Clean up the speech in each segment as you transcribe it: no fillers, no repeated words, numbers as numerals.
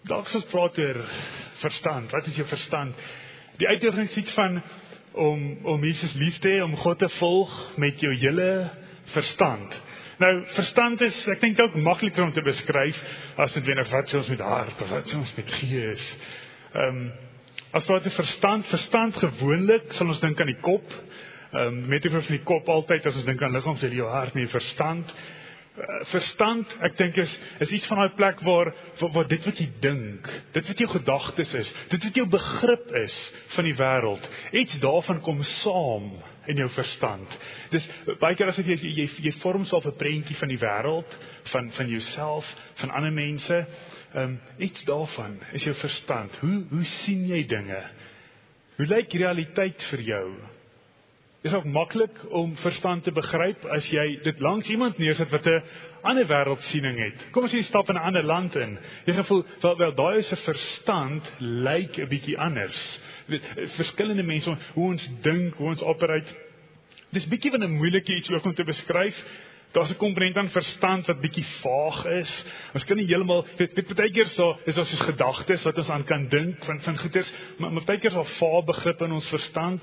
Dalk as ons praat oor verstand, wat is jou verstand? Die uitdaging is iets van om Jesus lief te hê, om God te volg met jou hele verstand. Nou, verstand is, ek dink ook makliker om te beskryf, as dit weer wat sê ons met hart, of wat sê ons met gees. As praat oor verstand gewoonlik, sal ons dink aan die kop, metafoor van die kop altyd, as ons dink aan liggaam, sê jou hart, nie verstand. Verstand, ek dink is iets van daai plek waar dit wat jy dink, dit wat jou gedagtes is, dit wat jou begrip is van die wêreld, iets daarvan kom saam in jou verstand. Dis baie keer as jy vorm self 'n prentjie van die wêreld, van jouself, van ander mense, iets daarvan is jou verstand. Hoe sien jy dinge? Hoe lyk realiteit vir jou? Dit is ook maklik om verstand te begryp as jy dit langs iemand neersit wat 'n ander wêreldsiening het. Kom as jy stap in 'n ander land in. Jy gevoel, wel daai is 'n verstand lyk 'n bietjie anders. Verskillende mense, hoe ons dink, hoe ons operate. Dis bietjie van 'n moeilike iets ook om te beskryf. Daar's 'n komponent aan verstand wat bietjie vaag is. Ons kan nie heeltemal, dit baie keer so is as ons gedagtes wat ons aan kan dink van goeders, maar baie keer is daar vaag begrip in ons verstand.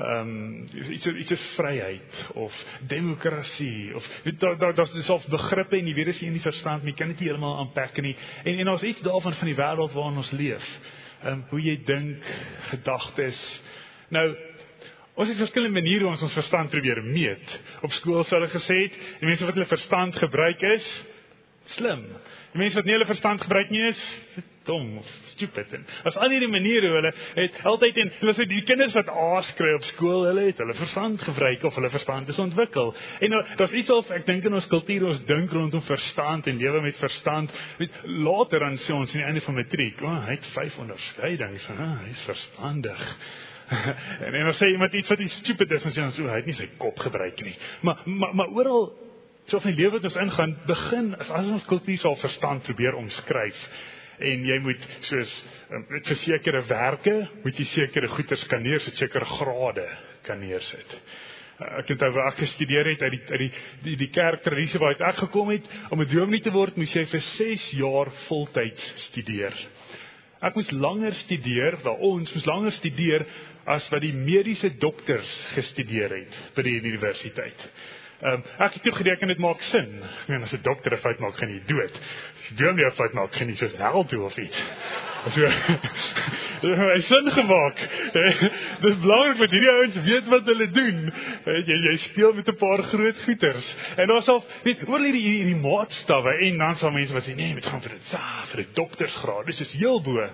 Iets is vryheid of demokrasie of daar's selfs begrippe en jy weet as jy in die verstand, maar jy kan dit nie heeltemal aanpak nie. En daar's iets daarvan van die wêreld waarin ons leef. Hoe jy dink, gedagtes. Nou, ons het verskillende maniere hoe ons verstand probeer meet. Op skool sou hulle gesê het, die mense wat hulle verstand gebruik is slim. Die mense wat nie hulle verstand gebruik nie is dom of stupid. En as al hierdie maniere hulle het altyd en hulle sê die kinders wat A's kry op skool, hulle het hulle verstand gebruik of hulle verstand is ontwikkel. En nou, daar's iets of ek dink in ons kultuur ons dink rondom verstand en lewe met verstand. Later dan sê ons aan die einde van matriek, hy het 5 onderskeidings, hy is verstandig. En dan sê iemand iets wat die stupid is, en sê ons, hy het nie sy kop gebruik nie. Maar oral, so van die lewe wat ons ingaan, begin, as ons kultuur sal verstand probeer omskryf, en jy moet, soos, vir sekere werke, moet jy sekere goeders kan neersit, sekere grade kan neersit. Ek het waar ek gestudeer het, uit die kerktradisie waaruit ek gekom het, om 'n dominee te word, moes jy vir 6 jaar voltyds studeer. Ek moes langer studeer, ons moes langer studeer as wat die mediese dokters gestudeer het by die universiteit. Ek het toe gedink dit maak sin. Ek meen, as 'n dokter 'n fout maak, gaan jy dood. As jy dominee 'n fout maak, gaan jy soos hel toe of iets. So, dit het sin gemaak. Dit is belangrik dat hierdie ouens weet wat hulle doen. Jy speel met 'n paar groot goeters. En daar sal, oor hierdie maatstawwe, en dan sal mense wat sê, nee, met gaan vir die doktersgraad, dis is heel bo.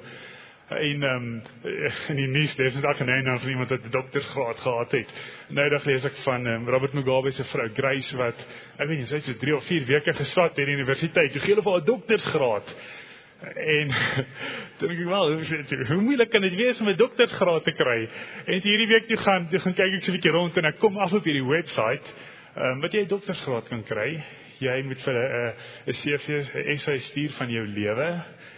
En in die nuus, daar is net ek nou van iemand wat 'n doktersgraad gehad het. Nou dag lees ek van Robert Mugabe se vrou Grace wat, ek weet nie, sy het so 3 of 4 weke geswat by die universiteit. Toe gee hulle vir haar 'n doktersgraad. En toen denk ik wel, hoe moeilijk kan het wees om 'n doktersgraad te kry? En hierdie week toe gaan kyk ek so 'n bietjie rond en ek kom af op hierdie website wat jy 'n doktersgraad kan kry. Jy moet vir 'n CV, 'n essay stuur van jou lewe.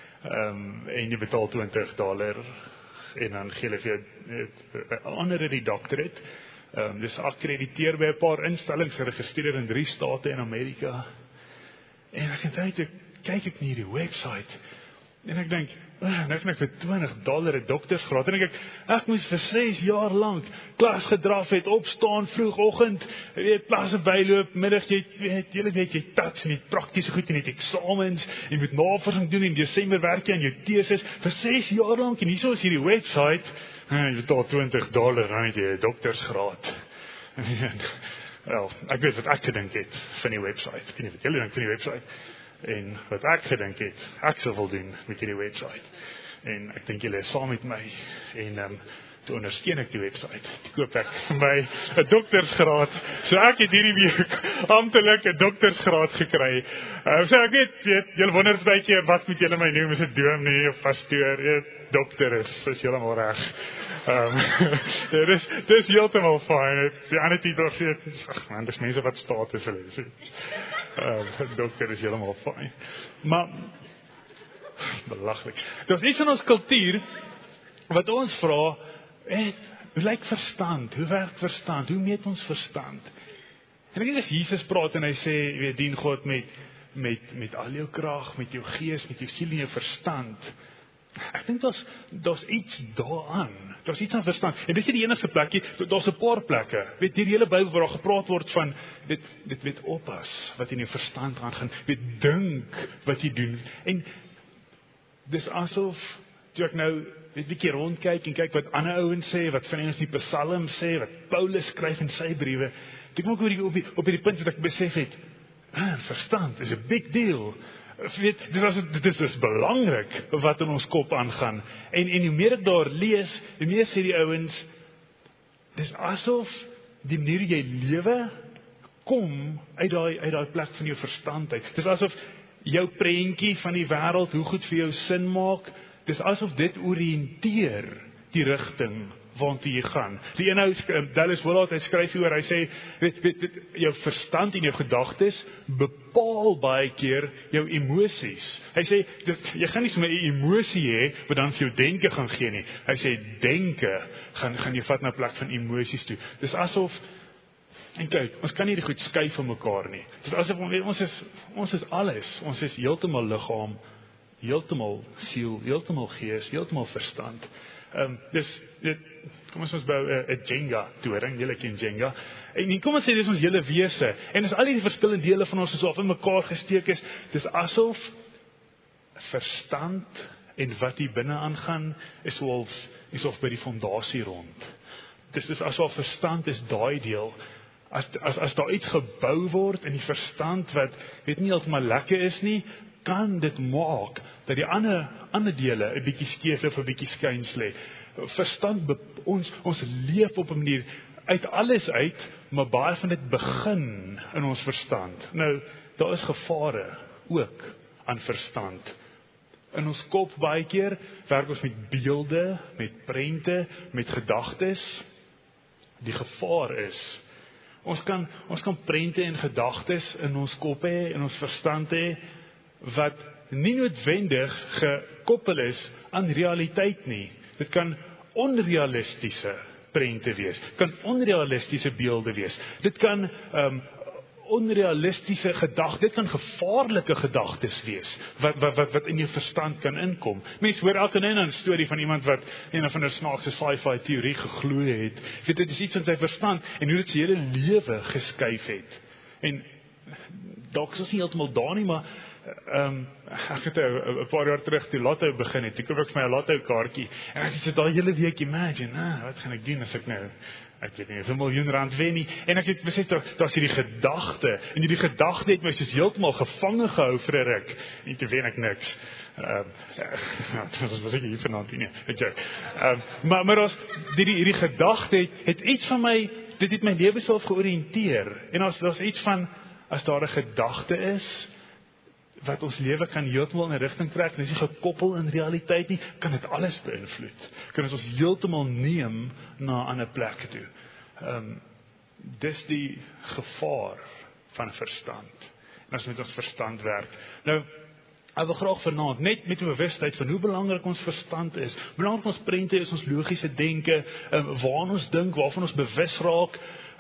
En jy betaal $20 en dan gee hulle vir jou 'n honorary doctorate. Dis akkrediteer by 'n paar instellings, geregistreer in 3 state in Amerika. En ek het kyk ek na hierdie website en ek dink, nou kan ek vir $20 'n doktersgraad. En ek moes vir 6 jaar lank klas gedraf het, opstaan vroegoggend, weet klasse byloop, middag jy hele week jy tats en jy praktiese goed en jy het eksamens en jy moet navorsing doen en in Desember werk jy aan jou teses vir 6 jaar lank en hierso is hierdie website, jy betaal $20 dan het jy 'n doktersgraad. Wel, ek weet wat ek gedink het van die website. Ek weet nie wat julle dink van die website. En wat ek gedink het, ek sou wil doen met hierdie website. En ek dink julle is saam met my. En toe ondersteun ek die website. Toe koop ek vir my 'n doktersgraad. So ek het hierdie week amptelik 'n doktersgraad gekry. So ek weet, julle wonder baie keer wat moet julle my noem, is 'n dominee of pastoor, dokter is heeltemal reg. Dis heeltemal fyn. Die ander titel sê, ag man, dis mense wat status hulle is. Dokter is helemaal fijn. Maar, belachelijk. Er is iets in ons cultuur, wat ons vraagt, hoe lyk verstand? Hoe werkt verstand? Hoe meet ons verstand? En ek dink as Jesus praat en hy sê, jy dien God met al jou krag, met jou gees, met jou siel en jou verstand, Ek dink daar's iets daaraan. Daar's iets aan verstand. En dis nie die enigste plekkie, daar's 'n paar plekke. Weet die hele Bybel waar daar gepraat word van dit weet oppas wat in jou verstand aangaan. Weet dink wat jy doen. En dis asof toe ek nou net 'n bietjie rondkyk en kyk wat ander ouens sê, wat van ons die Psalm sê, wat Paulus skryf in sy briewe. Ek kom ook op hierdie punt wat ek besef het, verstand is 'n big deal. Weet, dit is belangrik wat in ons kop aangaan. En hoe meer ek daar lees, hoe meer sê die ouens, dis asof die manier jy lewe kom uit daai plek van jou verstand uit. Dis asof jou prentjie van die wêreld, hoe goed vir jou sin maak, dis asof dit oriënteer die rigting waartoe jy gaan. Die een ou, Dallas Willard, hy skryf hieroor, hy sê, weet, jou verstand en jou gedagtes bepaal baie keer jou emosies. Hy sê, jy gaan nie sommer 'n emosie hê, wat dan vir jou denke gaan gee nie. Hy sê, denke gaan jy vat na 'n plek van emosies toe. Dis asof, en kyk, ons kan nie die goed skei van mekaar nie. Dis asof, ons is alles, ons is heeltemal liggaam, heeltemal siel, heeltemal gees, heeltemal verstand. Kom ons bou 'n Jenga toring, julle ken Jenga. En kom ons sê dis ons hele wese. En as al die verskillende dele van ons so op in mekaar gesteek is, dis asof verstand en wat hier binne aangaan is of by die fondasie rond. Dis asof verstand is daai deel. As daar iets gebou word in die verstand wat weet nie heeltemal lekker is nie, kan dit maak dat die ander dele 'n bietjie skeef of 'n bietjie skuins lê. Verstand, ons leef op 'n manier uit alles uit, maar baie van dit begin in ons verstand. Nou, daar is gevare ook aan verstand. In ons kop baie keer werk ons met beelde, met prente, met gedagtes. Die gevaar is, ons kan prente en gedagtes in ons kop hê, in ons verstand hê, wat nie noodwendig gekoppel is aan realiteit nie. Dit kan onrealistiese prente wees, kan onrealistiese beelde wees. Dit kan onrealistiese gedagtes, dit kan gevaarlike gedagtes wees, wat in jou verstand kan inkom. Mense hoor elke nou 'n storie van iemand wat een van 'n snaakse sci-fi teorie geglo het. Dit is iets in sy verstand, en hoe dit sy hele lewe geskuif het. En dalk is ons nie heeltemal daar nie, maar ek het 'n paar jaar terug toe lotto begin het. Ek koop ek vir my 'n lotto kaartjie. En ek sit daai hele week imagine, wat gaan ek doen as ek nou, ek weet nie, 1 miljoen rand wen nie. En ek het besef, daar's hierdie gedagte, en hierdie gedagte het my soos heeltemal gevange gehou vir 'n ruk. En toe wen ek niks. Dit was ek hier vanaand nie. Maar as hierdie gedagte het iets van my, dit het my lewe self georiënteer. En daar's iets van, as daar 'n gedagte is wat ons lewe kan heeltemal in 'n rigting trek, en is nie gekoppel in realiteit nie, kan dit alles beïnvloed. Kan dit ons heeltemal neem na 'n ander plek toe. Dis die gevaar van verstand. En as met ons verstand werk. Nou, ek wil graag vanaand net met 'n bewustheid van hoe belangrik ons verstand is, hoe belangrik ons prente is, ons logiese denke, waaraan ons dink, waarvan ons bewus raak,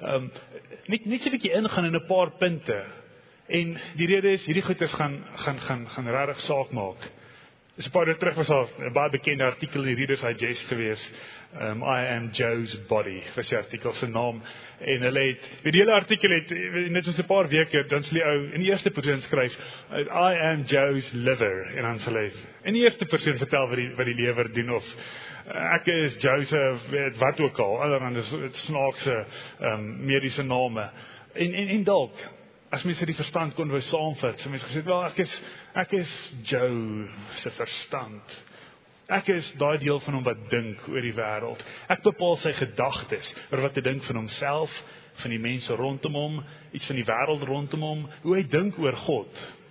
net so 'n bietjie ingaan in 'n paar punte. En die rede is, hierdie goeders gaan regtig saak maak. Dis 'n paar dae terug was daar 'n baie bekende artikel in die Reader's Digest gewees. I am Joe's body, was die artikel se naam. En hulle het, die hele artikel het, net soos 'n paar weke, dan sal die ou in die eerste persoon skryf, I am Joe's liver, en dan sal hy in die eerste persoon vertel wat die lewer doen, of ek is Joe's, wat ook al, allerhande snaakse mediese name. En dalk, as mense die verstand kon wou saamvat, so mense gesê, wel, ek is Joe se verstand. Ek is daai deel van hom wat dink oor die wêreld. Ek bepaal sy gedagtes oor wat hy dink van homself, van die mense rondom hom, iets van die wêreld rondom hom, hoe hy dink oor God.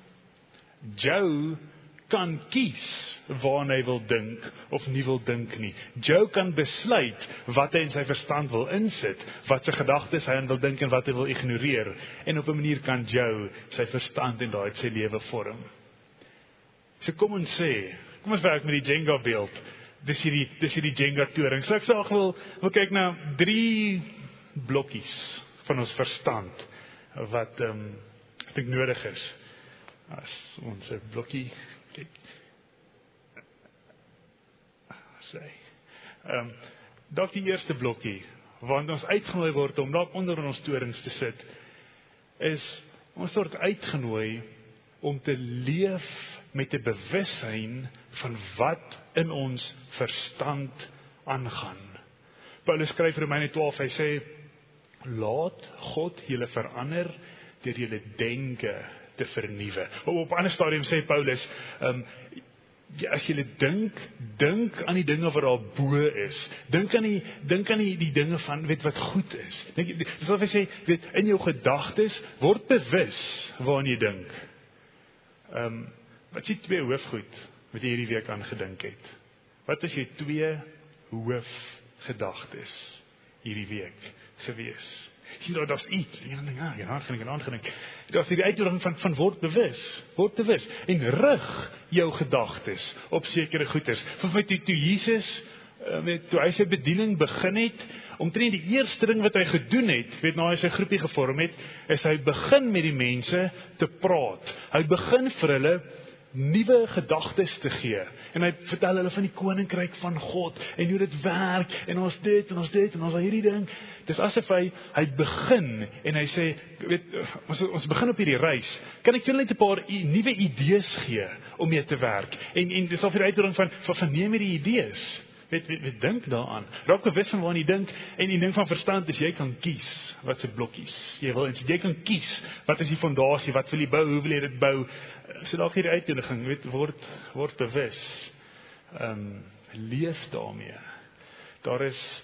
Joe kan kies waaraan hy wil dink of nie wil dink nie. Joe kan besluit wat hy in sy verstand wil insit, wat sy gedagtes hy aan wil dink en wat hy wil ignoreer. En op 'n manier kan Joe sy verstand en daai sy lewe vorm. So kom ons werk met die Jenga beeld. Dis hierdie Jenga toring. So ek sê wil kyk na 3 blokkies van ons verstand wat ek dink nodig is. As ons 'n blokkie kyk. sê. Dalk die eerste blokkie, want ons uitgenooi word om dalk onder in ons torings te sit, is ons word uitgenooi om te leef met 'n bewussyn van wat in ons verstand aangaan. Paulus skryf Romeine 12, hy sê, laat God julle verander deur julle denke te vernuwe. Op 'n ander stadium sê Paulus, as jy dink aan die dinge wat daar bo is. Dink aan die dinge van wat goed is. Dis of hy sê, in jou gedagtes word bewus waaraan jy dink. Wat is die 2 hoofgoed wat jy hierdie week aan gedink het? Wat is jou 2 hoofgedagtes hierdie week gewees? Sien, daar's iets. Daar's die uitdaging van word bewus en rig jou gedagtes op sekere goeders. Van toe Jesus, toe hy sy bediening begin het, omtrent die eerste ding wat hy gedoen het, na hy sy groepie gevorm het, is hy begin met die mense te praat. Hy begin vir hulle nuwe gedagtes te gee. En hy vertel hulle van die koninkryk van God, en hoe dit werk, en ons dit, en ons hierdie ding. Dis asof hy begin, en hy sê, ons begin op hierdie reis, kan ek julle net 'n paar nuwe idees gee, om mee te werk, en dis al vir die uitdaging van neem hierdie idees, dink daaraan, raak bewus van waaraan jy dink, en die ding van verstand is, jy kan kies, wat se blokkies, jy kan kies, wat is die fondasie, wat wil jy bou, hoe wil jy dit bou, so dalk hierdie uitdaging, word bewus, leef daarmee, daar is,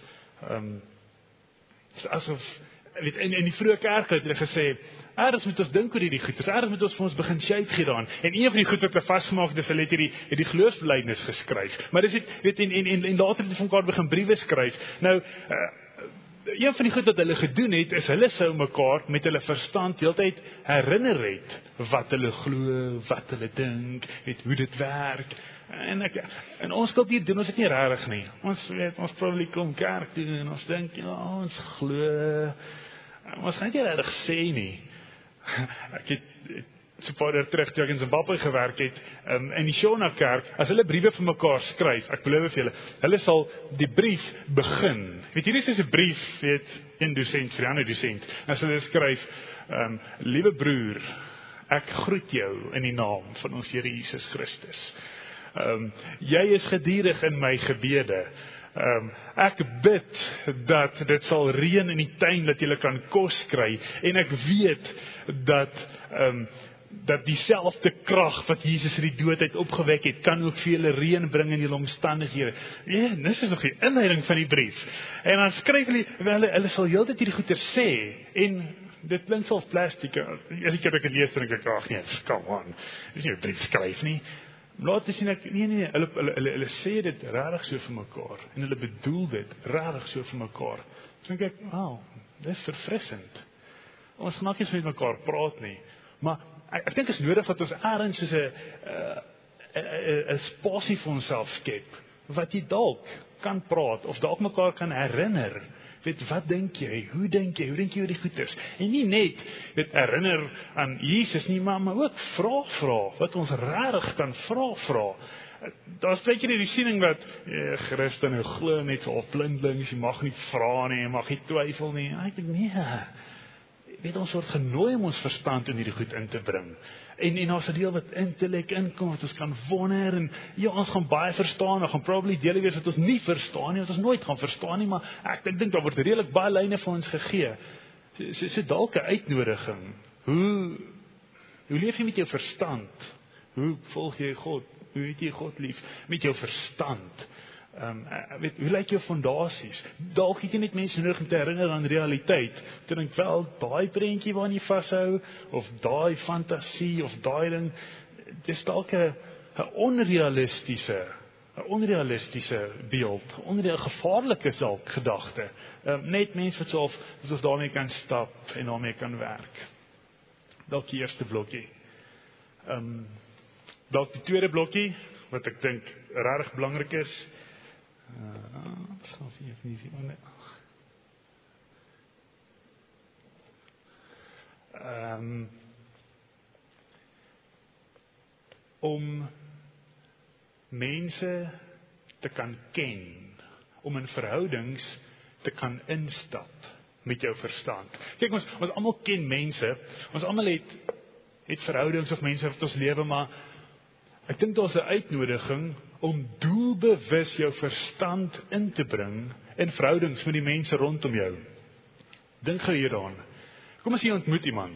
asof, in die vroeë kerk het hulle gesê, ergens moet ons dink oor hierdie goed, ergens moet ons vir ons begin shape gee daaraan, en een van die goed wat hulle vasgemaak het, hulle het die geloofsbelijdenis geskryf, maar dis en later het hulle van mekaar begin briewe skryf, nou, een van die goed wat hulle gedoen het, is hulle sou mekaar met hulle verstand heeltyd herinner het, wat hulle glo, wat hulle dink, hoe dit werk, en ons kultuur doen ons dit nie rarig nie, ons probably kom kerk toe, en ons dink, ons glo, ons gaan nie rarig sê nie, ek het so 'n paar jaar terug, toe ek in Zimbabwe gewerk het, in die Shona kerk, as hulle briewe vir mekaar skryf, ek beloof vir hulle sal die brief begin, hierdie is 'n brief, een dosent vir 'n ander dosent, as hulle skryf, liewe broer, ek groet jou in die naam van ons Here Jesus Christus, jy is geduldig in my gebede, ek bid dat dit sal reën in die tuin, dat julle kan kos kry, en ek weet dat dieselfde krag wat Jesus uit die dood uit opgewek het, kan ook vir julle reën bring in julle omstandighede. Dis is nog die inleiding van die brief. En dan skryf hulle sal heeltyd hierdie goeie sê, en dit klink so plastiek, as ek dit lees, dan dink ek, ag nee, come on, dis nie 'n brief skryf nie. Laat sien ek, nee, hulle sê dit regtig so vir mekaar, en hulle bedoel dit regtig so vir mekaar. So dink ek, dis verfrissend. Ons gaan nie met mekaar praat nie, maar ek dink is nodig dat ons ergens soos 'n spasie vir onsself skep, wat jy dalk kan praat, of dalk mekaar kan herinner, wat dink jy, hoe dink jy oor die goeders, en nie net, herinner aan Jesus nie, maar ook vra, wat ons regtig kan vra. Daar's baie keer die siening wat, Christene glo net so op blindelings, jy mag nie vra nie, jy mag nie twyfel nie, ek dink nee, ons word genooi om ons verstand in hierdie goed in te bring, en as 'n deel wat intellek inkom, wat ons kan wonder, en ons gaan baie verstaan, ons gaan probably dele wees wat ons nie verstaan nie, wat ons nooit gaan verstaan nie, maar ek dink daar word redelik baie lyne vir ons gegee, so dalk 'n uitnodiging, hoe leef jy met jou verstand, hoe volg jy God, hoe het jy God lief, met jou verstand, hoe lyk jou fondasies, dalk het jy net mense nodig om te herinner aan realiteit, te dink wel, daai prentjie waaraan jy vashou, of daai fantasie, of daai ding, dis dalk 'n onrealistiese beeld, 'n gevaarlike gedagte, net mense wat so of daarmee kan stap, en daarmee kan werk, dalk die eerste blokkie, dalk die tweede blokkie, wat ek dink regtig belangrik is, om mense te kan ken, om in verhoudings te kan instap met jou verstand. Kyk, ons almal ken mense, ons almal het verhoudings of mense wat ons lewe, maar ek dink daar's 'n uitnodiging om doelbewus jou verstand in te bring in verhoudings met die mense rondom jou. Dink gou hieraan. Kom as jy ontmoet iemand,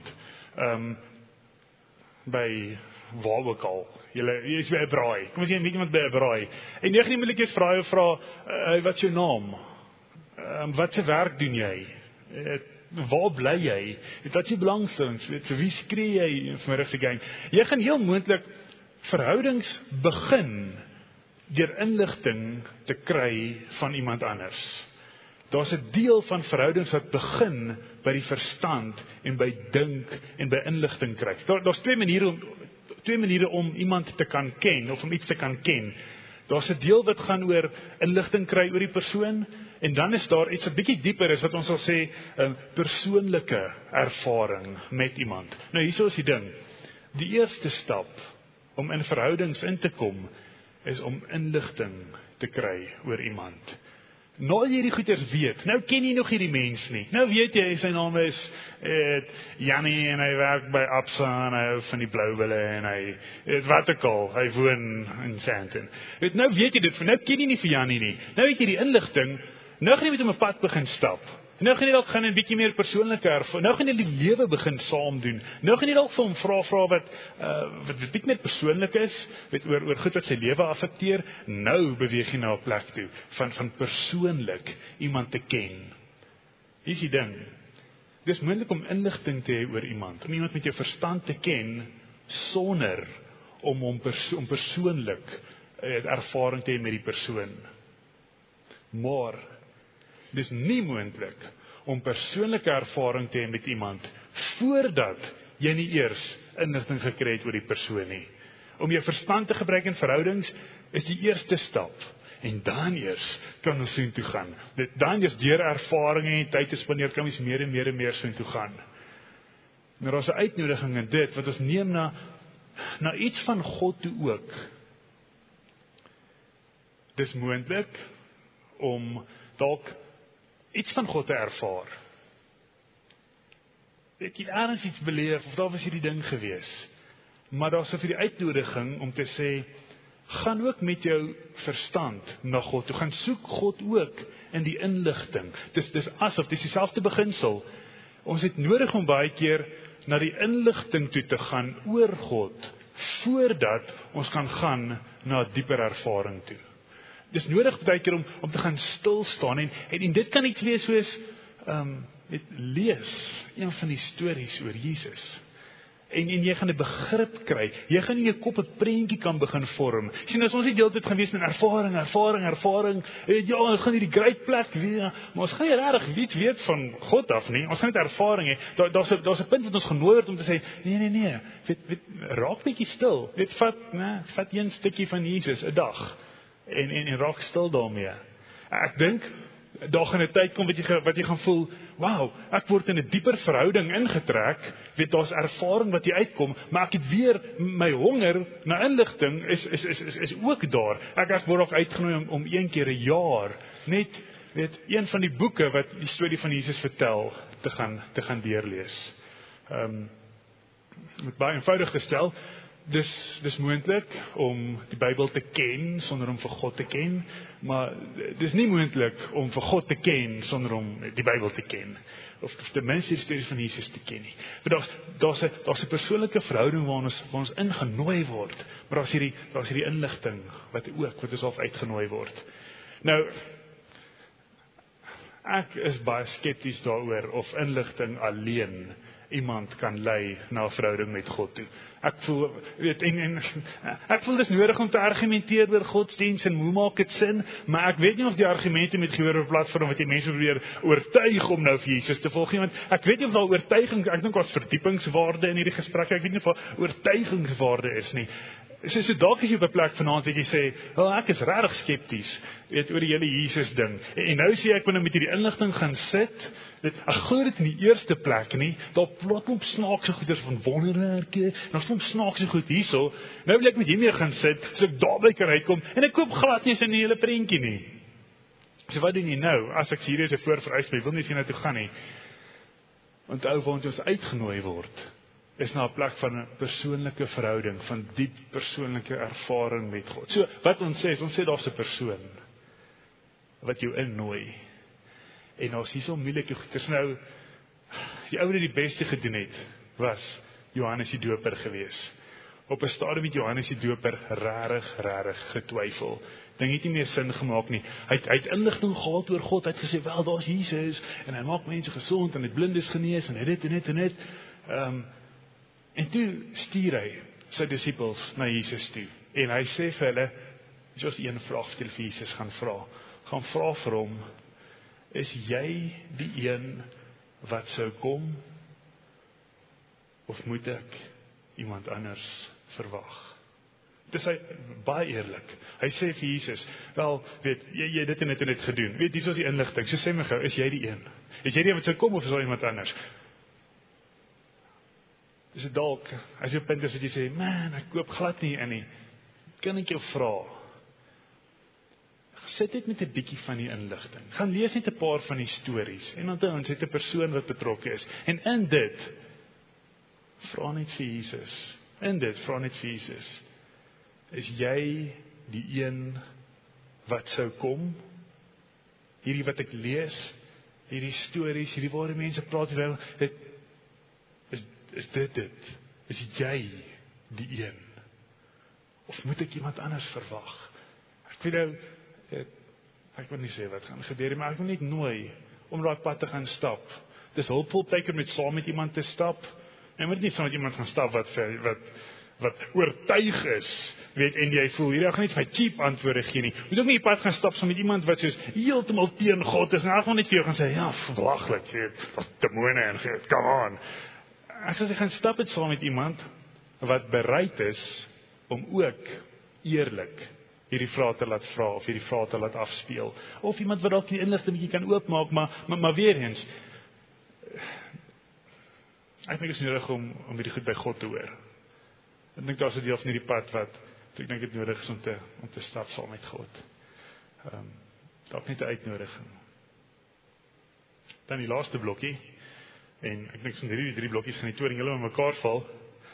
by waar ook al, jy is by 'n braai, kom as jy ontmoet iemand by 'n braai, en jy gaan nie moontlik eens vra, wat is jou naam? Wat se werk doen jy? Waar bly jy? Wat is jou belangstellings? Vir wie skree jy vanmiddag se gang? Jy gaan heel moontlik verhoudings begin deur inligting te kry van iemand anders. Daar's 'n deel van verhoudings wat begin by die verstand en by dink en by inligting kry. Daar's twee maniere om iemand te kan ken of om iets te kan ken. Daar's 'n deel wat gaan oor inligting kry oor die persoon, en dan is daar iets wat bietjie dieper is, wat ons sal sê 'n persoonlike ervaring met iemand. Nou hierso is die ding. Die eerste stap om in verhoudings in te kom, is om inligting te kry oor iemand. Nou jy die goeders weet, nou ken jy nog hierdie mens nie. Nou weet jy, sy naam is Jannie, en hy werk by Absa, en hy hou van die blou wille, en hy, wat ook al, hy woon in Sandton. Nou weet jy dit, nou ken jy nie vir Jannie nie. Nou het jy die inligting, nou gaan jy met hom 'n pad begin stap. Nou gaan jy dalk gaan 'n bietjie meer persoonlike ervaring. Nou gaan jy die lewe begin saam doen. Nou gaan jy dalk vir hom vra wat bietjie meer persoonlik is, oor goed wat sy lewe affekteer. Nou beweeg jy na 'n plek toe van persoonlik iemand te ken. Hier is die ding. Dis moontlik om inligting te hê oor iemand, om iemand met jou verstand te ken sonder om persoonlik ervaring te hê met die persoon. Maar dis nie moontlik om persoonlike ervaring te hê met iemand voordat jy nie eers inligting gekry het oor die persoon nie. Om jou verstand te gebruik in verhoudings is die eerste stap. En dan eers kan ons soontoe gaan. Dan eers deur ervaring en tyd te spandeer kan ons meer en meer soontoe gaan. Maar daar's 'n uitnodiging in dit wat ons neem na iets van God toe ook. Dis moontlik om dalk iets van God te ervaar. Het jy ergens iets beleef, of daar was hierdie ding gewees. Maar daar's vir die uitnodiging om te sê, gaan ook met jou verstand na God toe, gaan soek God ook in die inligting. Dis dieselfde beginsel. Ons het nodig om baie keer na die inligting toe te gaan oor God, voordat ons kan gaan na 'n dieper ervaring toe. Dis nodig baie keer om te gaan stil staan, en dit kan iets wees soos, lees een van die stories oor Jesus. En jy gaan 'n begrip kry. Jy gaan in jou kop 'n prentjie kan begin vorm. Sien, as ons die hele tyd gaan wees met ervaring, ja, ons gaan hierdie great plek weer, maar ons gaan nie regtig iets weet van God af nie. Ons gaan net ervaring hê. Daar's 'n punt wat ons genooi word om te sê, nee, raak bietjie stil. Vat een stukkie van Jesus 'n dag en raak stil daarmee. Ek dink daar gaan 'n tyd kom wat jy gaan voel, wow, ek word in 'n dieper verhouding ingetrek, daar's ervaring wat hier uitkom, maar ek het weer, my honger na inligting is ook daar. Ek word ook uitgenooi om een keer 'n jaar, net, een van die boeke wat die storie van Jesus vertel, te gaan deurlees. Met baie eenvoudig gestel, dis moontlik om die Bybel te ken sonder om vir God te ken, maar dis nie moontlik om vir God te ken sonder om die Bybel te ken, of ten minste die storie van Jesus te ken nie. Daar's 'n persoonlike verhouding waar ons ingenooi word, maar daar's hierdie inligting wat ons al uitgenooi word. Nou, ek is baie skepties daaroor of inligting alleen iemand kan lei na 'n verhouding met God toe. Ek voel dis nodig om te argumenteer oor godsdienst en hoe maak dit sin, maar ek weet nie of die argumente met gehoor op platform wat die mense probeer oortuig om nou vir Jesus te volg nie, want ek weet nie of daar oortuiging, ek dink daar's verdiepingswaarde in hierdie gesprek, ek weet nie of daar oortuigingswaarde is nie. So dalk is jy op 'n plek vanaand wat jy sê, ek is regtig skepties, oor die hele Jesus ding. En nou sê ek wil nou met hierdie inligting gaan sit. Ek glo dit in die eerste plek nie. Daar klomp snaakse goeders van wonderwerke, daar's klomp snaakse goed hierso. Nou wil ek met hiermee gaan sit, so ek daarby kan uitkom en ek koop glad nie in die hele prentjie nie. So wat doen jy nou? As ek hier is 'n voorvereis, wil nie sien na toe gaan nie. Onthou waar ons uitgenooi word, is na 'n plek van 'n persoonlike verhouding, van diep persoonlike ervaring met God. So wat ons sê daar's 'n persoon wat jou innooi. En daar's hier so moeilike goeders. Nou, die ou wat die beste gedoen het, was Johannes die Doper gewees. Op 'n stadium het Johannes die Doper regtig getwyfel. Ding het nie meer sin gemaak nie. Hy het inligting gehad oor God. Hy het gesê, wel, daar's Jesus en hy maak mense gesond en hy blindes genees en dit en dit. En toe stuur hy sy disippels na Jesus toe. En hy sê vir hulle, soos een vraag vir Jesus gaan vra vir hom, is jy die een wat sou kom? Of moet ek iemand anders verwag? Dis hy baie eerlik. Hy sê vir Jesus, wel, weet, jy dit en dit gedoen. Weet, dis is die inligting. So sê my gou, is jy die een? Is jy die een wat sou kom of is daar iemand anders? Dis dit dalk, as jy op punt is wat jy sê, man, ek koop glad nie in nie. Kan ek jou vra? Sit dit met 'n bietjie van die inligting. Gaan lees net 'n paar van die stories. En onthou, ons het 'n persoon wat betrokke is. En in dit, vra net vir Jesus. Is jy die een wat sou kom? Hierdie wat ek lees, hierdie stories, hierdie waar mense praat oor, is dit? Is jy die een? Of moet ek iemand anders verwag? Ek wil nie sê wat gaan gebeur, maar ek wil net nooi om daai pad te gaan stap. Dis hulpvol teiker met saam met iemand te stap. En moet nie saam met iemand gaan stap wat oortuig is, weet, en jy voel, hier gaan net vir cheap antwoorde gee nie. Moet ook nie die pad gaan stap saam met iemand wat soos heeltemal teen God is, en ek gaan net vir jou gaan sê, ja, belaglik, weet, dat demone en geet, come on. Ek sê, jy gaan stap het saam met iemand wat bereid is om ook eerlik hierdie vrae te laat vra, of hierdie vrae te laat afspeel, of iemand wat dalk die inligting bietjie kan oopmaak, maar weer eens, ek dink is nodig om hierdie goed by God te hoor. Ek dink daar's 'n deel van hierdie pad wat, ek dink dit nodig is om te stap saam met God. Dalk net 'n uitnodiging. Dan die laaste blokkie, en ek dink sonder hierdie 3 blokkies gaan die toring hulle met mekaar val.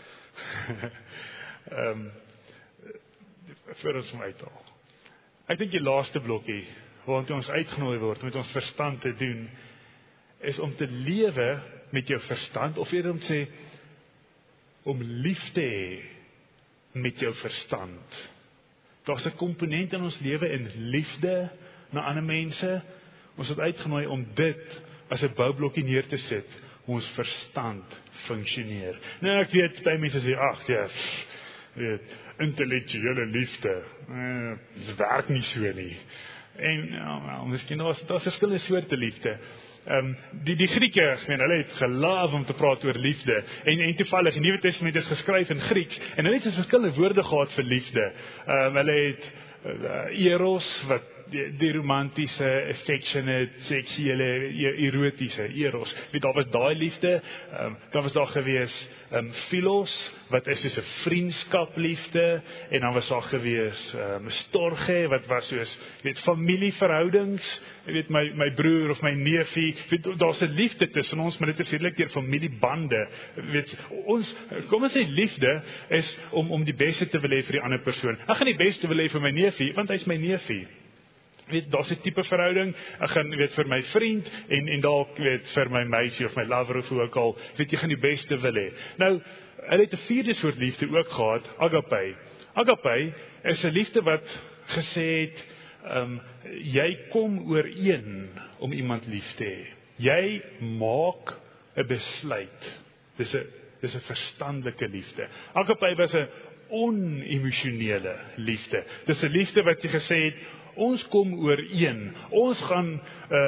Vir ons om uithaal. Ek dink die laaste blokkie, waartoe ons uitgenooi word, met ons verstand te doen, is om te lewe met jou verstand, of eerder om te sê, om lief te hê met jou verstand. Daar's 'n komponent in ons lewe in liefde na ander mense. Ons word uitgenooi om dit as 'n boublokkie neer te sit, hoe ons verstand funksioneer. Nou ek weet, baie mense sê, ag ja, weet, intellektuele liefde, dit werk nie so nie. En miskien daar's verskillende soorte liefde. Die Grieke, hulle het gelaaf om te praat oor liefde, en toevallig, die Nuwe Testament is geskryf in Grieks, en hulle het verskillende woorde gehad vir liefde. Hulle het eros, wat die romantiese, affectionate, seksuele, erotiese, eros. Weet, daar was daai liefde, dan was daar gewees philos, wat is soos 'n vriendskapliefde, en dan was daar gewees storge, wat was soos, weet, familieverhoudings, weet, my broer of my neefie, weet, daar's 'n liefde tussen ons, maar dit is redelik deur familiebande. Weet, kom ons sê liefde is om die beste te wil hê vir die ander persoon. Ek gaan die beste wil hê vir my neefie, want hy's my neefie. Weet, daar's 'n tipe verhouding, ek gaan, weet, vir my vriend, en dalk, weet, vir my meisie, of my lover, of hoe ook al, weet, jy gaan die beste wil hê. Nou, hulle het 'n 4de soort liefde ook gehad, agape. Agape is 'n liefde wat gesê het, jy kom ooreen om iemand lief te hê. Jy maak 'n besluit. Dis 'n verstandelike liefde. Agape was 'n onemosionele liefde. Dis 'n liefde wat jy gesê het, ons kom ooreen, ons gaan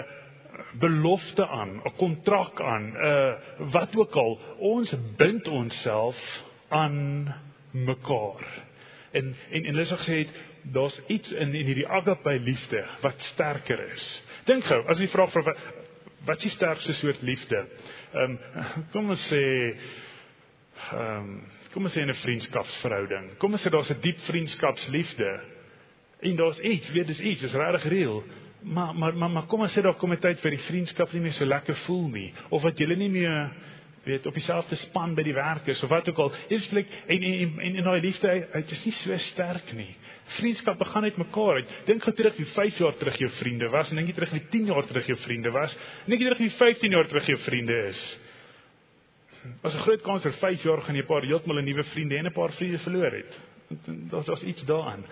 belofte aan, 'n kontrak aan, wat ook al, ons bind onsself aan mekaar. En hulle het gesê, daar's iets in hierdie agape liefde wat sterker is. Dink gou, as jy vra wat is die sterkste soort liefde? Kom ons sê in 'n vriendskapsverhouding. Kom ons sê daar's 'n diep vriendskapsliefde. En daar's iets, dis regtig reël. Maar kom ons sê daar kom 'n tyd vir die vriendskap nie meer so lekker voel nie, of wat julle nie meer op dieselfde span by die werk is, of wat ook al. En daai liefde, dit is nie so sterk nie. Vriendskappe gaan uit mekaar uit. Dink gou terug wie 5 jaar terug jou vriende was, en dink jy terug wie 10 jaar terug jou vriende was, en dink jy terug wie 15 jaar terug jou vriende is. As 'n groot kans vir 5 jaar gaan jy 'n paar heeltemal 'n nuwe vriende en 'n paar vriende verloor het. Daar's iets daaraan.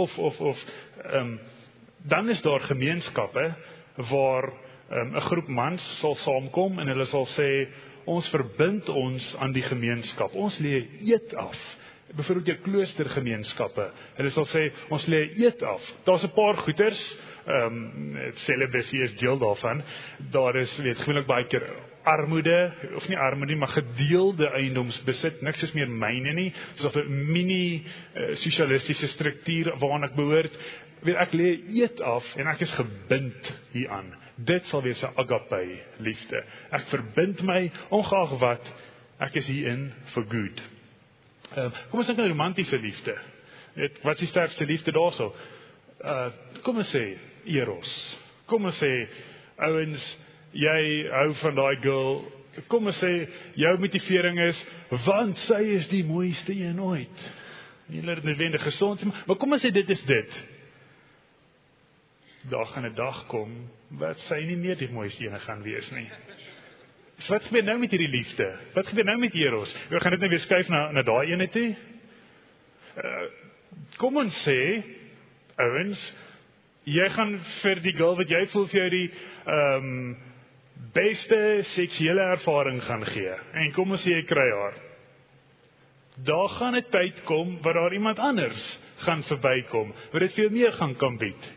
Dan is daar gemeenskappe waar 'n groep mans sal saamkom en hulle sal sê, ons verbind ons aan die gemeenskap. Ons lê eet af. Byvoorbeeld jou kloostergemeenskappe. Hulle sal sê, ons lê eet af. Daar's 'n paar goeters, celibacy is deel daarvan. Daar is, gewoonlik baie keer armoede, of nie armoede nie, maar gedeelde eiendomsbesit, niks is meer myne nie, soos 'n mini sosialistiese struktuur waaraan ek behoort. Ek lê eet af en ek is gebind hieraan. Dit sal wees 'n agape liefde. Ek verbind my, ongeag wat, ek is hierin for good. Kom ons dink aan romantiese liefde. Wat is die sterkste liefde daarso? Kom ons sê eros. Kom ons sê, ouens, jy hou van daai girl. Kom ons sê, jou motivering is, want sy is die mooiste een ooit. Nie dat dit noodwendig gesond is, maar kom ons sê dit is dit. Daar gaan 'n dag kom, wat sy nie meer die mooiste ene gaan wees nie. So wat gebeur nou met hierdie liefde? Wat gebeur nou met eros? We gaan dit nou weer skuif na daai ene toe. Kom ons sê, ouens, jy gaan vir die girl wat jy voel vir jou die beste seksuele ervaring gaan gee. En kom ons sê jy kry haar. Daar gaan 'n tyd kom waar daar iemand anders gaan verbykom, wat dit veel meer kan bied.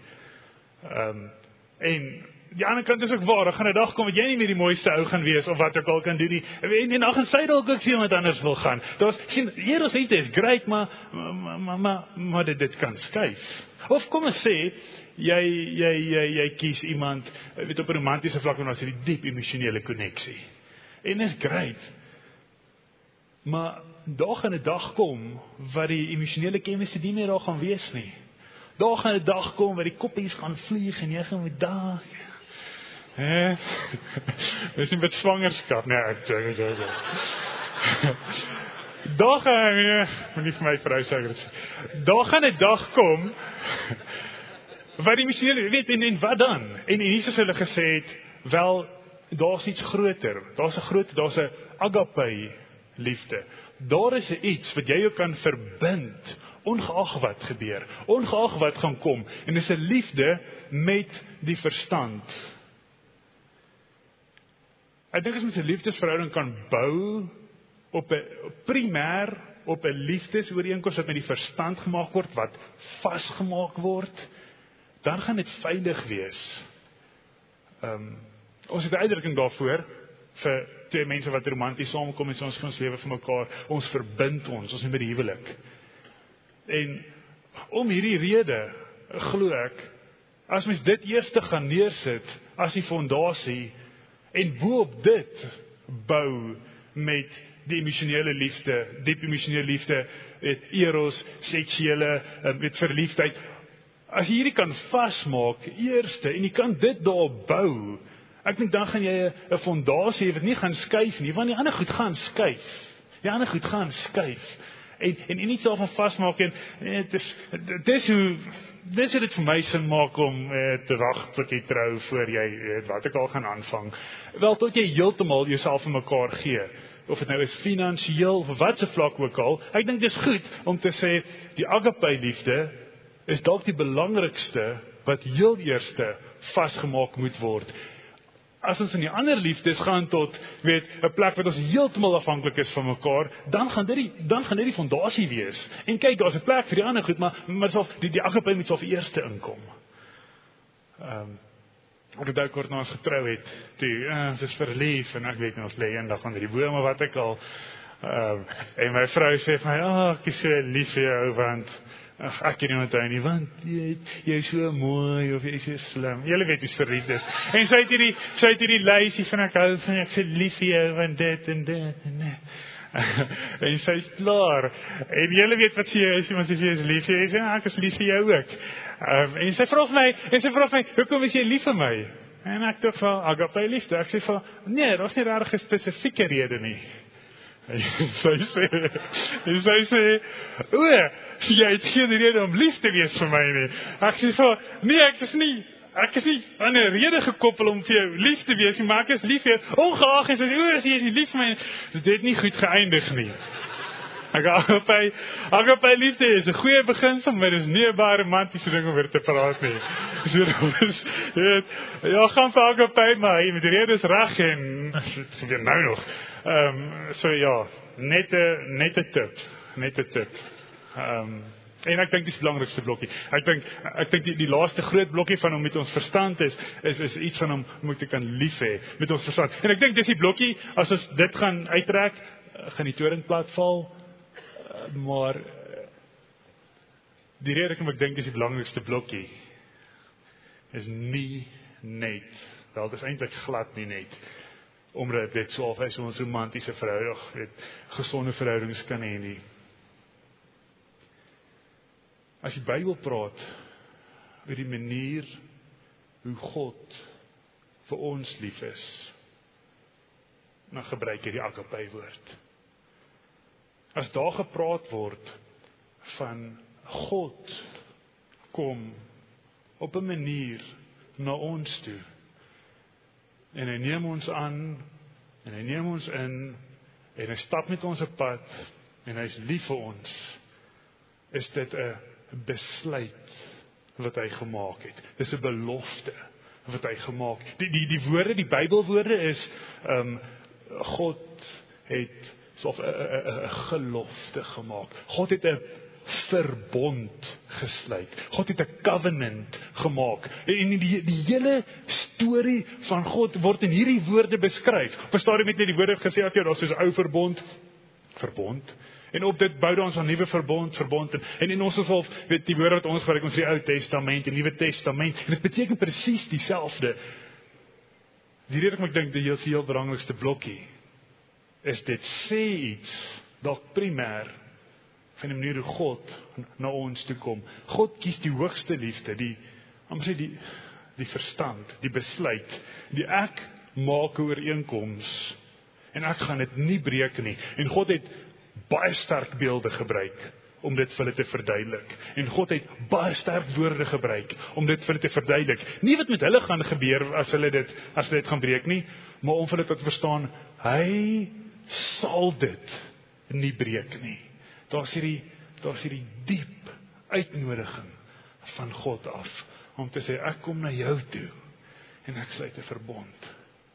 En die ander kant is ook waar, daar gaan 'n dag kom wat jy nie meer die mooiste ou gaan wees, of wat ook al kan doen nie, en dan gaan sy dalk ook vir iemand anders wil gaan. Eros liefde is great, maar dit kan skuif. Of kom ons sê, jy kies iemand, op 'n romantiese vlak, want as jy die diep emosionele koneksie. En is great. Maar daar gaan 'n dag kom, wat die emosionele chemistry nie meer daar gaan wees nie. Daar gaan 'n dag kom, waar die koppies gaan vlieg, en jy gaan met dag. Dis nie met swangerskap, nee, daar gaan, nie vir my vrou sê, daar gaan 'n dag kom, wat die emosionele, en wat dan? En Jesus hulle gesê het, wel, daar's iets groter, daar's 'n agape liefde. Daar is iets wat jy jou kan verbind, ongeag wat gebeur, ongeag wat gaan kom, en dis 'n liefde met die verstand. Ek dink as mens 'n liefdesverhouding kan bou primêr op 'n liefdesooreenkoms wat met die verstand gemaak word, wat vasgemaak word, dan gaan dit veilig wees. Ons het 'n uitdrukking daarvoor vir twee mense wat romanties saamkom en ons lewe vir mekaar, ons verbind ons is met die huwelik. En om hierdie rede glo ek, as mens dit eers te gaan neersit as die fondasie, en bo-op dit bou met die emosionele liefde, diep emosionele liefde, eros, seksuele, met verliefdheid. As jy hierdie kan vasmaak, eerste, en jy kan dit daarop bou, ek dink dan gaan jy 'n fondasie hê wat nie gaan skuif nie, want die ander goed gaan skuif. En nie so van vasmaak, en dis hoe dit vir my sin maak om te wag tot jy trou voor jy wat ek al gaan aanvang. Wel, tot jy heeltemal jouself in mekaar gee, of dit nou is finansiëel of wat se vlak ook al. Ek dink dis goed om te sê die agape liefde is dalk die belangrikste wat heel eerste vasgemaak moet word. As ons in die ander liefdes gaan tot 'n plek wat ons heeltemal afhanklik is van mekaar, dan gaan dit die fondasie wees. En kyk, daar's 'n plek vir die ander goed, maar die agape moet vir eerste inkom. Ek het kort na ons getrou het, ons is verlief, en ek weet ons lê eendag onder die boom of wat ek al. En my vrou sê vir my, ek is so lief vir jou, want ek het nie onthou nie, want jy is so mooi, of jy is so slim. Julle weet hoe's verliefd is. En sy het hierdie lysie van ek hou van, ek sê lief vir jou, want dit en dit en dit. En sy is klaar. En julle weet wat sy is, maar sy is lief vir jou, ek is lief vir jou ook. En sy vra vir my, hoekom is jy lief vir my? En ek dink van, agape liefde. Ek sê van, nee, daar is nie regtig 'n spesifieke rede nie. En sy sê, jy het geen rede om lief te wees vir my nie. Ek sê van, nee, ek is nie aan 'n rede gekoppel om vir jou lief te wees nie, maar ek is lief vir jou, ongeag as jy is nie lief vir my nie. Dit het nie goed geëindig nie. Agape liefde is 'n goeie beginsel, maar dit is nie 'n baie romantiese ding om oor te praat nie. So ja, gaan vir agape, maar jy moet die redes reg en dit gebeur nou nog. So ja, net 'n tip. En ek dink dis die belangrikste blokkie. Ek dink die laaste groot blokkie van hom met ons verstand is iets van hom moet ek kan lief hê met ons verstand. En ek dink dis die blokkie, as ons dit gaan uittrek, gaan die toring plat val. Maar die rede hoekom ek dink dis die belangrikste blokkie is nie net, wel dis eintlik glad nie net, omdat dit so of hy so ons romantiese verhouding, gesonde verhoudings kan hê nie. As die Bybel praat oor die manier hoe God vir ons lief is, dan gebruik hy die agape woord. As daar gepraat word van God kom op 'n manier na ons toe, en hy neem ons aan, en hy neem ons in, en hy stap met ons op pad, en hy is lief vir ons, is dit 'n besluit wat hy gemaak het. Dis 'n belofte wat hy gemaak het. Die woorde, die Bybelwoorde is, God het so 'n gelofte gemaak. God het 'n verbond gesluit. God het 'n covenant gemaak. En die hele storie van God word in hierdie woorde beskryf. Op 'n stadium het net die woorde gesê dat daar soos 'n ou verbond. En op dit bou ons 'n nuwe verbond. En in ons geval, weet die woorde wat ons gebruik, ons sê Ou Testament en Nuwe Testament. En dit beteken presies dieselfde. Die rede hoekom ek dink die heel belangrikste blokkie is dit sê iets, dalk primêr, van die manier hoe God na ons toe kom. God kies die hoogste liefde, die verstand, die besluit, die ek maak 'n ooreenkoms, en ek gaan dit nie breek nie. En God het baie sterk beelde gebruik om dit vir hulle te verduidelik. En God het baie sterk woorde gebruik om dit vir hulle te verduidelik. Nie wat met hulle gaan gebeur as hulle dit gaan breek nie, maar om vir hulle te verstaan, hy sal dit nie breek nie. Daar's hierdie diep uitnodiging van God af, om te sê, ek kom na jou toe, en ek sluit 'n verbond.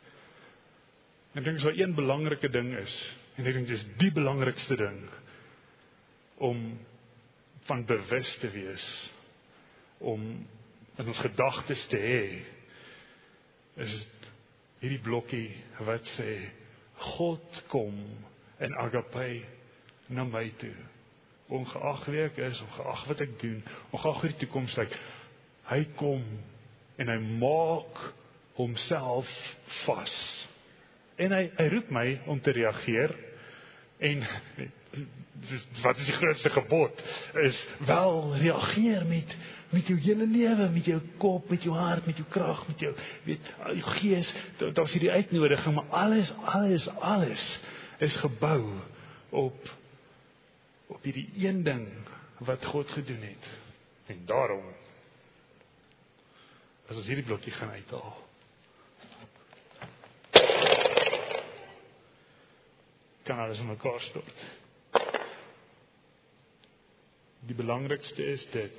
En ek dink so een belangrike ding is, en ek dink dis die belangrikste ding, om van bewus te wees, om in ons gedagtes te hê, is hierdie blokkie wat sê, God kom in agape na my toe. Ongeag wie ek is, ongeag wat ek doen, ongeag hoe die toekoms lyk, hy kom en hy maak homself vas. En hy roep my om te reageer. En wat is die grootste gebod? Is wel reageer met jou hele lewe, met jou kop, met jou hart, met jou krag, met jou gees. Daar's hierdie uitnodiging, maar alles is gebou op hierdie een ding wat God gedoen het. En daarom, as ons hierdie blokkie gaan uithaal, kan alles in mekaar stort. Die belangrikste is dit,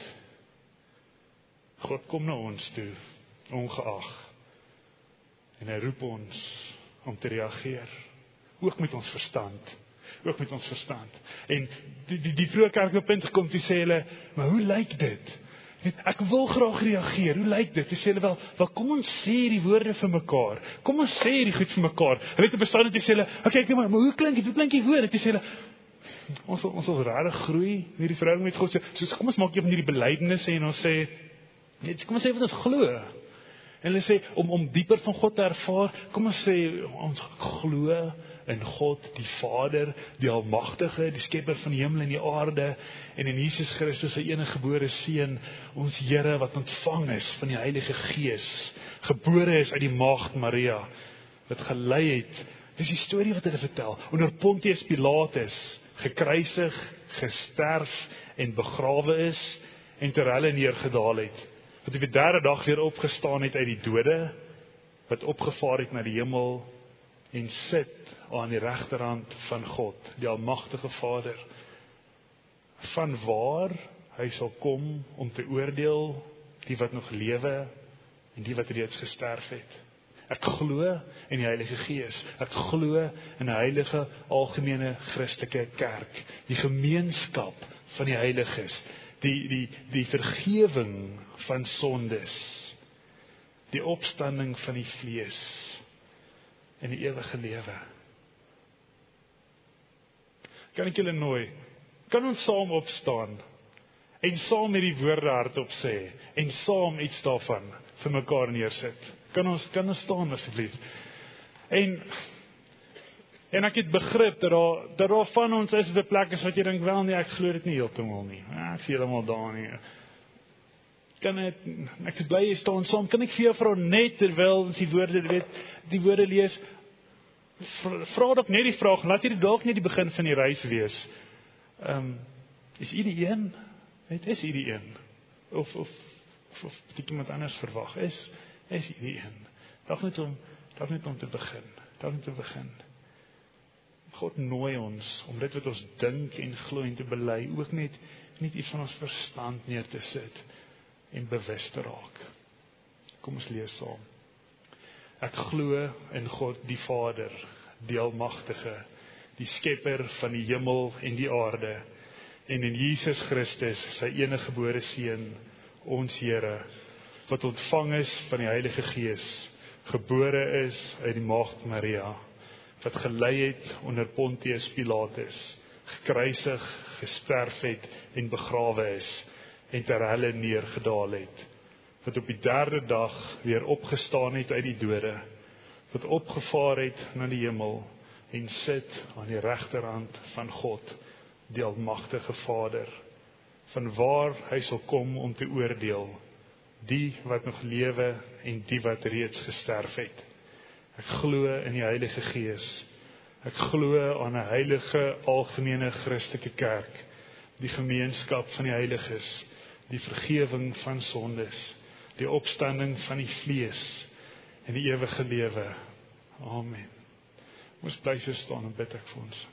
God kom na ons toe, ongeag, en hy roep ons om te reageer, ook met ons verstand. En die vroeë kerk op punt gekom, toe sê hulle, maar hoe lyk dit? Ek wil graag reageer. Hoe lyk dit? Jy sê hulle wel kom ons sê die woorde vir mekaar. Kom ons sê die goed vir mekaar. Hulle het 'n bestaan dat jy sê hulle, okay, maar hoe klink dit? Hoe klink die woorde? Jy sê hulle ons wil regtig groei in hierdie verhouding met God. So kom ons maak een van hierdie belydenisse en ons sê kom ons sê wat ons glo. En hulle sê om dieper van God te ervaar, kom ons sê ons glo in God, die Vader, die Almagtige, die Skepper van die hemel en die aarde, en in Jesus Christus, sy enige gebore Seun, ons Here wat ontvang is van die Heilige Gees, gebore is uit die maagd Maria, wat gelei het. Dis die storie wat hulle vertel. Onder Pontius Pilatus, gekruisig, gesterf en begrawe is, en ter hulle neergedaal het. Wat op die 3de dag weer opgestaan het uit die dode, wat opgevaar het na die hemel, en sit aan die regterhand van God, die Almagtige Vader, van waar hy sal kom om te oordeel die wat nog lewe en die wat reeds gesterf het. Ek glo in die Heilige Gees. Ek glo in 'n heilige algemene Christelike kerk, die gemeenskap van die heiliges, die vergewing van sondes, die opstanding van die vlees en die ewige lewe. Kan ek julle nooi? Kan ons saam opstaan en saam met die woorde hardop sê en saam iets daarvan vir mekaar neersit? Kan ons staan asseblief? En ek het begrip dat daar van ons is op 'n plek is wat jy dink, wel nee, ek glo dit nie heeltemal nie. Ek sien heeltemal daar nie. Ek is bly jy staan saam. Kan ek vir jou vra net terwyl ons die woorde lees, vra dalk net die vraag, laat hierdie dalk net die begin van die reis wees. Is u die een? Is u die een? Of het iemand anders verwag? Is u die een? Dalk net om te begin. God nooi ons om dit wat ons dink en glo en te bely, ook net iets van ons verstand neer te sit en bewus te raak. Kom ons lees saam. Ek glo in God die Vader, die Almagtige, die Skepper van die hemel en die aarde, en in Jesus Christus, sy enige gebore Seun, ons Here, wat ontvang is van die Heilige Gees, gebore is uit die maagd Maria, wat gelei het onder Pontius Pilatus, gekruisig, gesterf het en begrawe is, en ter hulle neergedaal het, wat op die 3de dag weer opgestaan het uit die dode, wat opgevaar het na die hemel, en sit aan die regterhand van God, die Almagtige Vader, van waar hy sal kom om te oordeel, die wat nog lewe en die wat reeds gesterf het. Ek glo in die Heilige Gees. Ek glo aan 'n heilige, algemene Christelike kerk, die gemeenskap van die heiliges, die vergewing van sondes, die opstanding van die vlees en die ewige lewe. Amen. Ons bly so staan en bid ek vir ons.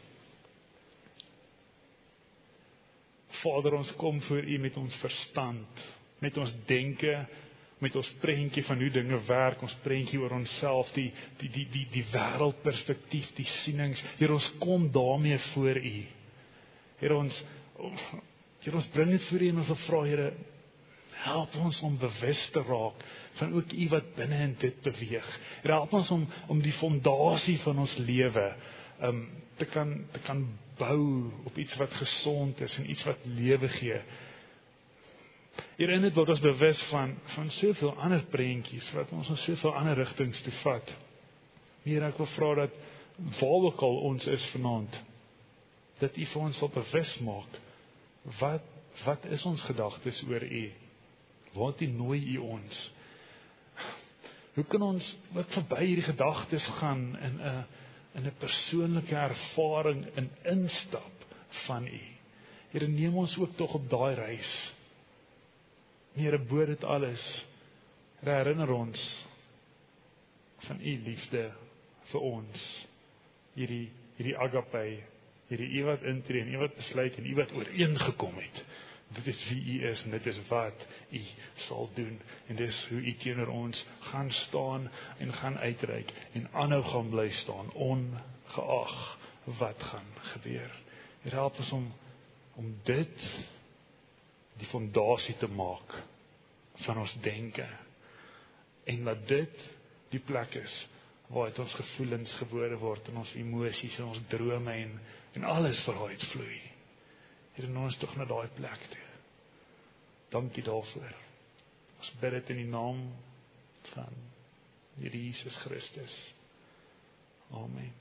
Vader, ons kom voor U met ons verstand, met ons denke, met ons prentjie van hoe dinge werk, ons prentjie oor onsself, die wêreldperspektief, die sienings. Here, ons kom daarmee voor U. Here, ons bring dit voor U en ons wil vra, Here, help ons om bewus te raak van ook U wat binne in dit beweeg. Here, help ons om die fondasie van ons lewe te kan bou op iets wat gesond is en iets wat lewe gee. Hierin het word ons bewus van soveel ander prentjies wat ons in soveel ander rigtings toe vat. Here, ek wil vra dat waar ook al ons is vanaand, dat U vir ons sal bewus maak, wat is ons gedagtes oor U? Waartoe nooi U ons? Hoe kan ons ook verby hierdie gedagtes gaan in 'n persoonlike ervaring, in instap van U? Here, neem ons ook tog op daai reis. Here, bo dit alles, herinner ons van U liefde vir ons. Hierdie agape, hierdie U wat intree en U wat besluit en U wat ooreengekom het. Dit is wie U is en dit is wat U sal doen. En dis hoe U teenoor ons gaan staan en gaan uitreik en aanhou gaan bly staan, ongeag wat gaan gebeur. Here, help ons om dit die fondasie te maak van ons denke. En dat dit die plek is waar uit ons gevoelens gebore word, en ons emosies, en ons drome, en alles vir haar uitvloei. Here, nou ons tog na daai plek toe. Dankie daarvoor. Ons bid dit in die naam van Here Jesus Christus. Amen.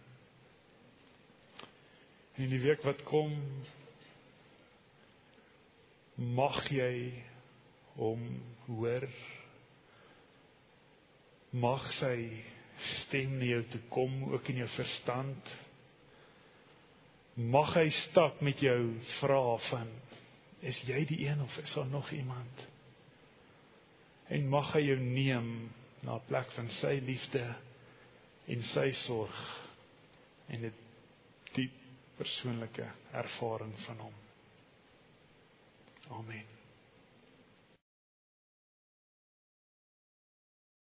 En in die week wat kom, mag jy hom hoor, mag sy stem na jou toe kom, ook in jou verstand, mag hy stap met jou vra van, is jy die een of is daar nog iemand? En mag hy jou neem na 'n plek van sy liefde en sy sorg en 'n diep persoonlike ervaring van hom. Amen.